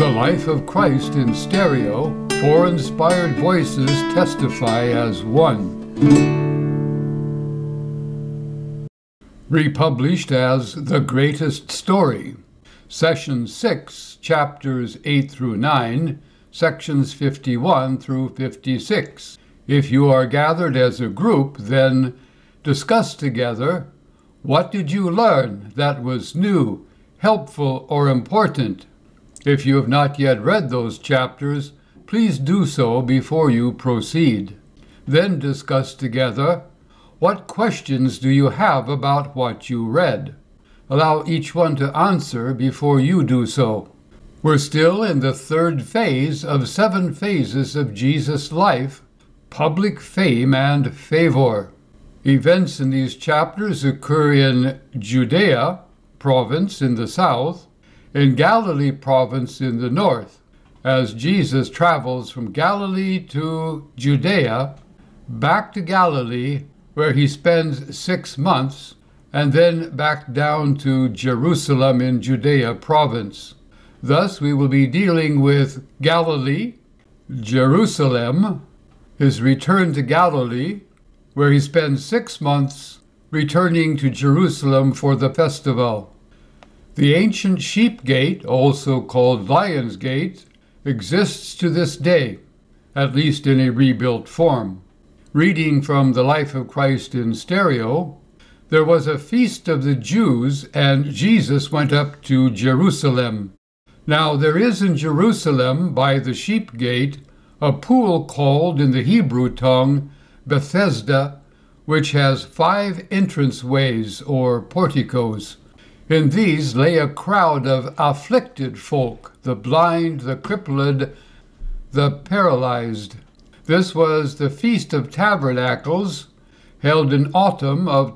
The Life of Christ in Stereo, four inspired voices testify as one. Republished as The Greatest Story. Session 6, chapters 8 through 9, sections 51 through 56. If you are gathered as a group, then discuss together, what did you learn that was new, helpful, or important? If you have not yet read those chapters, please do so before you proceed. Then discuss together, what questions do you have about what you read? Allow each one to answer before you do so. We're still in the third phase of 7 phases of Jesus' life, public fame and favor. Events in these chapters occur in Judea province in the south, in Galilee province in the north, as Jesus travels from Galilee to Judea, back to Galilee, where he spends 6 months, and then back down to Jerusalem in Judea province. Thus, we will be dealing with Galilee, Jerusalem, his return to Galilee, where he spends 6 months returning to Jerusalem for the festival. The ancient Sheep Gate, also called Lion's Gate, exists to this day, at least in a rebuilt form. Reading from The Life of Christ in Stereo, there was a feast of the Jews, and Jesus went up to Jerusalem. Now there is in Jerusalem, by the Sheep Gate, a pool called in the Hebrew tongue Bethesda, which has 5 entrance ways or porticos. In these lay a crowd of afflicted folk, the blind, the crippled, the paralyzed. This was the Feast of Tabernacles, held in autumn of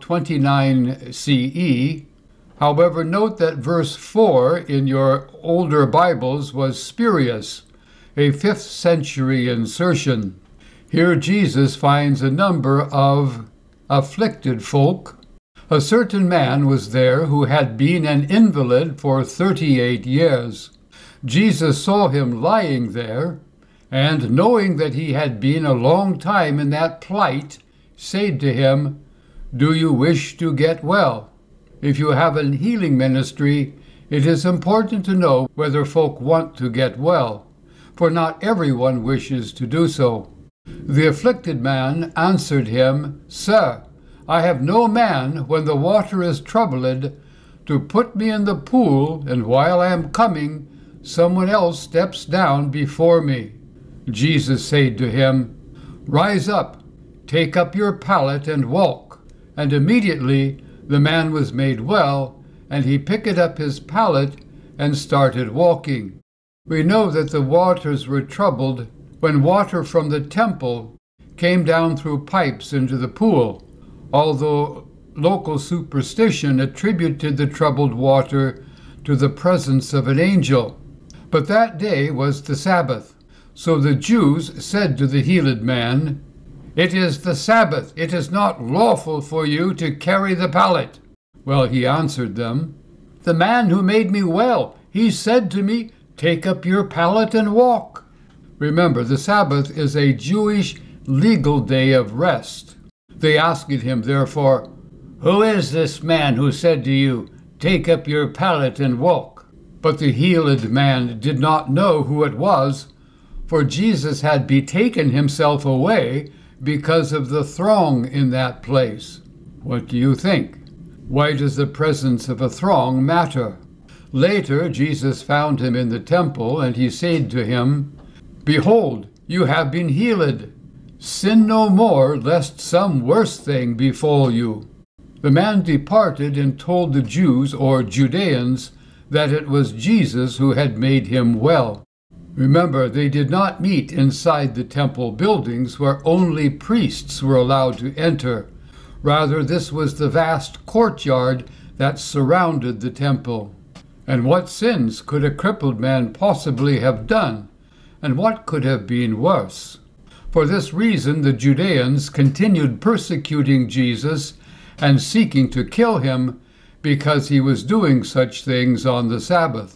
29 CE. However, note that verse 4 in your older Bibles was spurious, a 5th century insertion. Here Jesus finds a number of afflicted folk. A certain man was there who had been an invalid for 38 years. Jesus saw him lying there, and knowing that he had been a long time in that plight, said to him, "Do you wish to get well?" If you have a healing ministry, it is important to know whether folk want to get well, for not everyone wishes to do so. The afflicted man answered him, "Sir, I have no man, when the water is troubled, to put me in the pool, and while I am coming, someone else steps down before me." Jesus said to him, "Rise up, take up your pallet and walk." And immediately the man was made well, and he picked up his pallet and started walking. We know that the waters were troubled when water from the temple came down through pipes into the pool, although local superstition attributed the troubled water to the presence of an angel. But that day was the Sabbath. So the Jews said to the healed man, "It is the Sabbath. It is not lawful for you to carry the pallet." Well, he answered them, "The man who made me well, he said to me, 'Take up your pallet and walk.'" Remember, the Sabbath is a Jewish legal day of rest. They asked him, therefore, "Who is this man who said to you, 'Take up your pallet and walk'?" But the healed man did not know who it was, for Jesus had betaken himself away because of the throng in that place. What do you think? Why does the presence of a throng matter? Later, Jesus found him in the temple, and he said to him, "Behold, you have been healed. Sin no more, lest some worse thing befall you." The man departed and told the Jews, or Judeans, that it was Jesus who had made him well. Remember, they did not meet inside the temple buildings where only priests were allowed to enter. Rather, this was the vast courtyard that surrounded the temple. And what sins could a crippled man possibly have done? And what could have been worse? For this reason, the Judeans continued persecuting Jesus and seeking to kill him because he was doing such things on the Sabbath.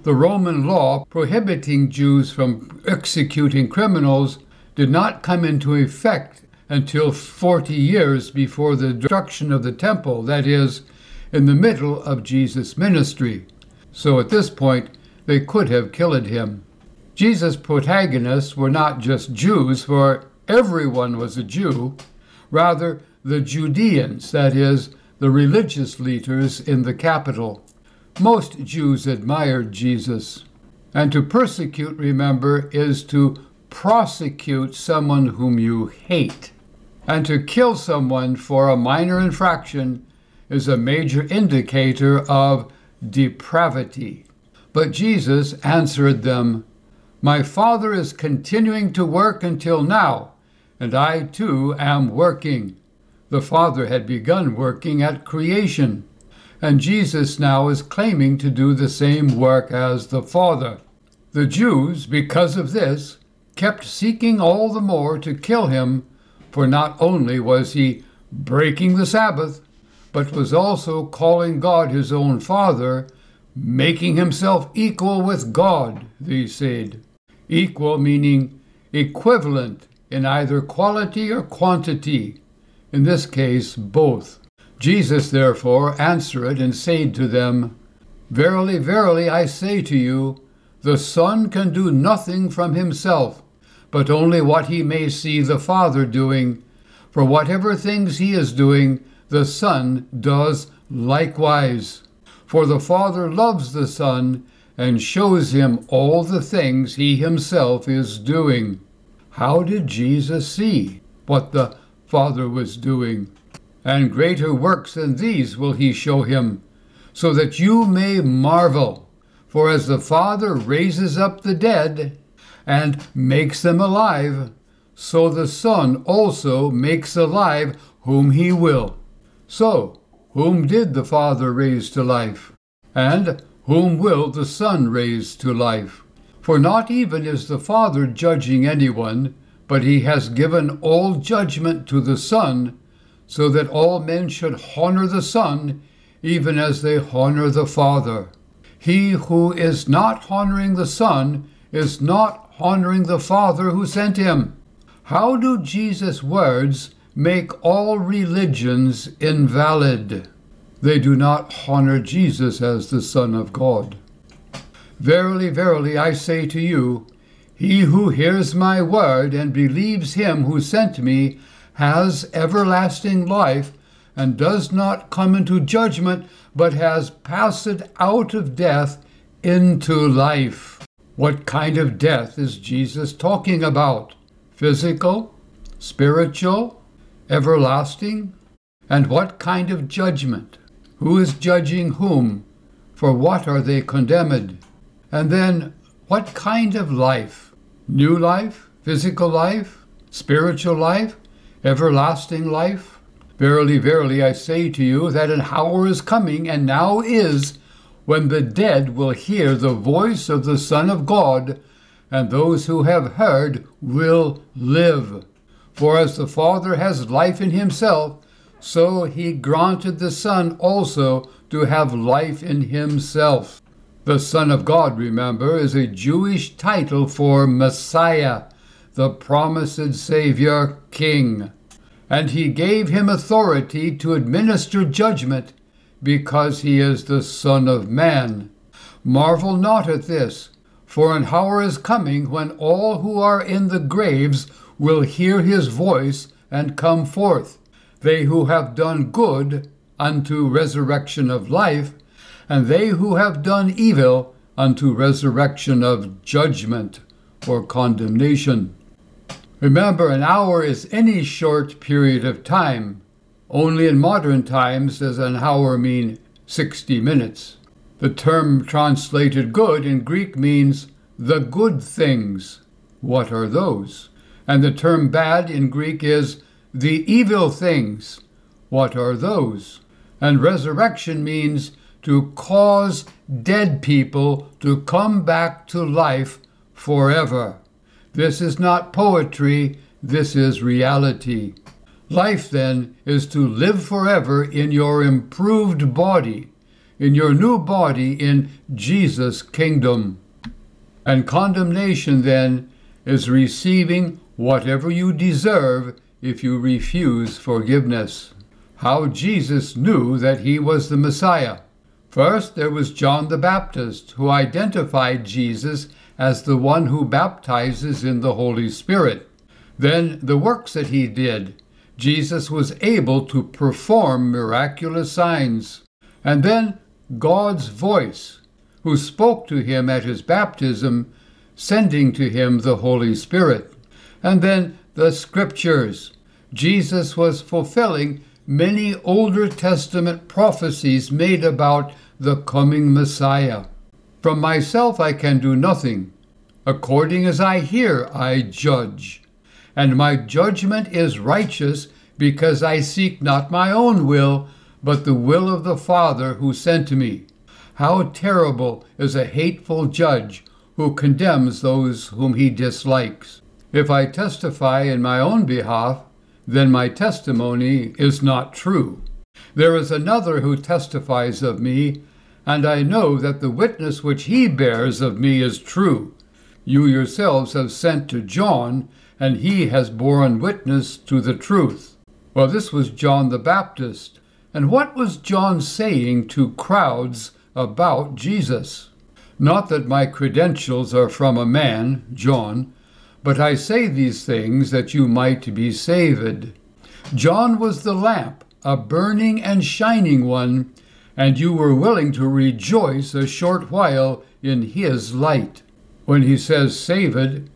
The Roman law prohibiting Jews from executing criminals did not come into effect until 40 years before the destruction of the temple, that is, in the middle of Jesus' ministry. So at this point, they could have killed him. Jesus' protagonists were not just Jews, for everyone was a Jew. Rather, the Judeans, that is, the religious leaders in the capital. Most Jews admired Jesus. And to persecute, remember, is to prosecute someone whom you hate. And to kill someone for a minor infraction is a major indicator of depravity. But Jesus answered them, "My Father is continuing to work until now, and I too am working." The Father had begun working at creation, and Jesus now is claiming to do the same work as the Father. The Jews, because of this, kept seeking all the more to kill him, for not only was he breaking the Sabbath, but was also calling God his own Father, making himself equal with God, they said. Equal meaning equivalent in either quality or quantity, in this case both. Jesus therefore answered and said to them, "Verily, verily, I say to you, the Son can do nothing from himself, but only what he may see the Father doing. For whatever things he is doing, the Son does likewise. For the Father loves the Son, and shows him all the things he himself is doing." How did Jesus see what the Father was doing? "And greater works than these will he show him, so that you may marvel. For as the Father raises up the dead and makes them alive, so the Son also makes alive whom he will." So, whom did the Father raise to life? And whom will the Son raise to life? For not even is the Father judging anyone, but he has given all judgment to the Son, so that all men should honor the Son, even as they honor the Father. He who is not honoring the Son is not honoring the Father who sent him. How do Jesus' words make all religions invalid? They do not honor Jesus as the Son of God. "Verily, verily, I say to you, he who hears my word and believes him who sent me has everlasting life, and does not come into judgment, but has passed out of death into life." What kind of death is Jesus talking about? Physical? Spiritual? Everlasting? And what kind of judgment? Who is judging whom? For what are they condemned? And then, what kind of life? New life? Physical life? Spiritual life? Everlasting life? "Verily, verily, I say to you that an hour is coming, and now is, when the dead will hear the voice of the Son of God, and those who have heard will live. For as the Father has life in himself, so he granted the Son also to have life in himself." The Son of God, remember, is a Jewish title for Messiah, the promised Savior King. And he gave him authority to administer judgment, because he is the Son of Man. Marvel not at this, for an hour is coming when all who are in the graves will hear his voice and come forth, they who have done good unto resurrection of life, and they who have done evil unto resurrection of judgment or condemnation. Remember, an hour is any short period of time. Only in modern times does an hour mean 60 minutes. The term translated good in Greek means the good things. What are those? And the term bad in Greek is the evil things. What are those? And resurrection means to cause dead people to come back to life forever. This is not poetry, this is reality. Life, then, is to live forever in your improved body, in your new body in Jesus' kingdom. And condemnation, then, is receiving whatever you deserve if you refuse forgiveness. How Jesus knew that he was the Messiah. First, there was John the Baptist, who identified Jesus as the one who baptizes in the Holy Spirit. Then, the works that he did, Jesus was able to perform miraculous signs. And then, God's voice, who spoke to him at his baptism, sending to him the Holy Spirit. And then, the Scriptures. Jesus was fulfilling many Old Testament prophecies made about the coming Messiah. From myself I can do nothing. According as I hear, I judge. And my judgment is righteous, because I seek not my own will, but the will of the Father who sent me. How terrible is a hateful judge who condemns those whom he dislikes. If I testify in my own behalf, then my testimony is not true. There is another who testifies of me, and I know that the witness which he bears of me is true. You yourselves have sent to John, and he has borne witness to the truth. Well, this was John the Baptist. And what was John saying to crowds about Jesus? Not that my credentials are from a man, John, but I say these things that you might be saved. John was the lamp, a burning and shining one, and you were willing to rejoice a short while in his light. When he says saved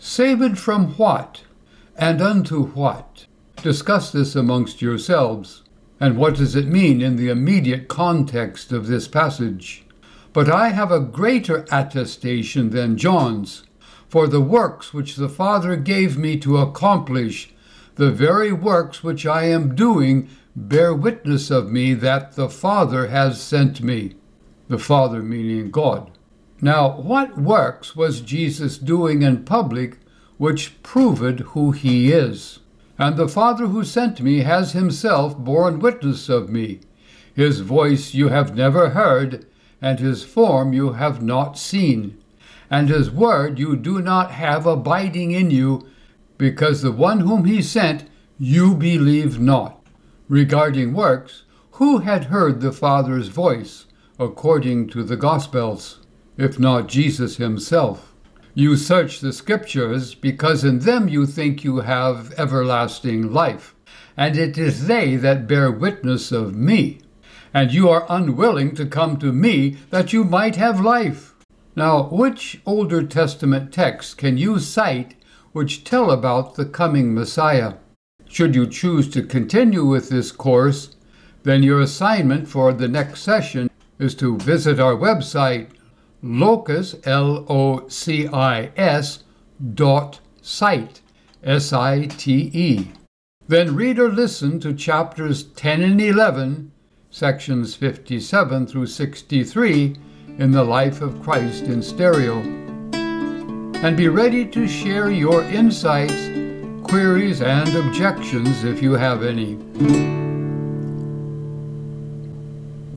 from what? And unto what? Discuss this amongst yourselves. And what does it mean in the immediate context of this passage? But I have a greater attestation than John's, for the works which the Father gave me to accomplish, the very works which I am doing, bear witness of me that the Father has sent me. The Father meaning God. Now, what works was Jesus doing in public which proved who he is? And the Father who sent me has himself borne witness of me. His voice you have never heard, and his form you have not seen. And his word you do not have abiding in you, because the one whom he sent you believe not. Regarding works, who had heard the Father's voice, according to the Gospels, if not Jesus himself? You search the Scriptures, because in them you think you have everlasting life, and it is they that bear witness of me. And you are unwilling to come to me that you might have life. Now, which Older Testament texts can you cite which tell about the coming Messiah? Should you choose to continue with this course, then your assignment for the next session is to visit our website, Locis, L-O-C-I-S, .site, S-I-T-E. Then read or listen to chapters 10 and 11, sections 57 through 63 in the Life of Christ in stereo. And be ready to share your insights, queries, and objections if you have any.